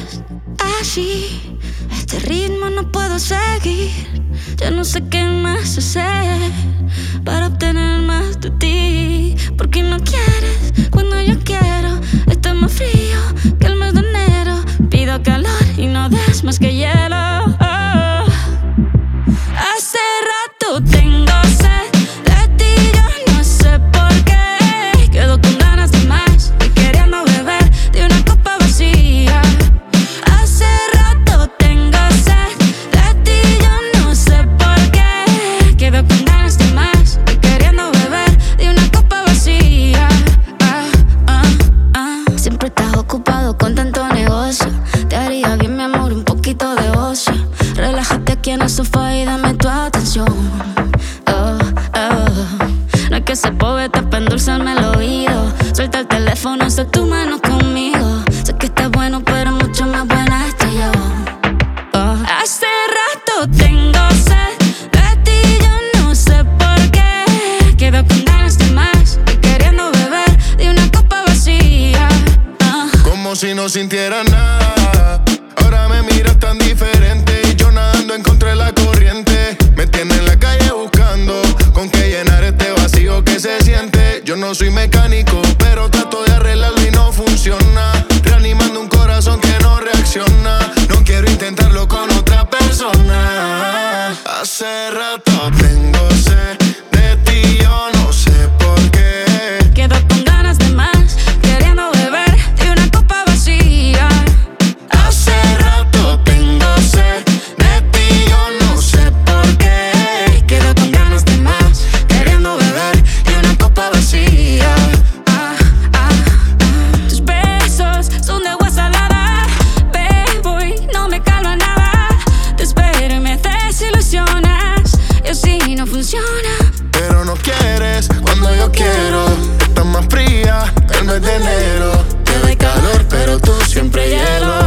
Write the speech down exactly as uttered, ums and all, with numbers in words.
así, este ritmo no puedo seguir. Ya no sé qué más hacer para obtener más de ti. Porque no quieres cuando yo quiero. Está más frío que el mes de enero. Pido calor y no des más que hielo. Oh. Hace rato tengo sed de ti, yo no sé por qué. Quedo con ganas de más y queriendo beber de una copa vacía. Hace rato tengo sed de ti, yo no sé por qué. Quedo con ganas de más y queriendo beber de una copa vacía. Ah, ah, ah. Siempre estás ocupado con tanto negocio. Te haría bien, mi amor, un poquito de ocio. Relájate aquí en el sofá y dame tu atención. Oh, oh. No es que se poeta para endulzarme el oído. Suelta el teléfono, haz tu mano conmigo. Sé que estás bueno, pero mucho más buena estoy yo. Oh. Hace rato tengo sed de ti, yo no sé por qué. Quedo con ganas de más y queriendo beber de una copa vacía. Oh. Como si no sintiera nada. Ahora me miras tan diferente y yo nadando en contra de la corriente. Me tiene en la calle buscando con qué llenar este vacío que se siente. Yo no soy mecánico, pero trato de arreglarlo y no funciona. Reanimando un corazón que no reacciona. No quiero intentarlo con otra persona. Hace rato tengo sed de ti, yo no sé por qué. Quedo con ganas de más, queriendo beber de una copa vacía. Hace rato tengo sed de ti, yo no sé por qué. Quedo con ganas de más, queriendo beber de una copa vacía. Ah, ah, ah. Tus besos son de agua salada. Bebo y no me calma nada. Te espero y me desilusionas. Y así no funciona. Pero no quieres cuando yo quiero. Estás más fría que el mes de enero. Te doy calor, pero tú siempre hielo.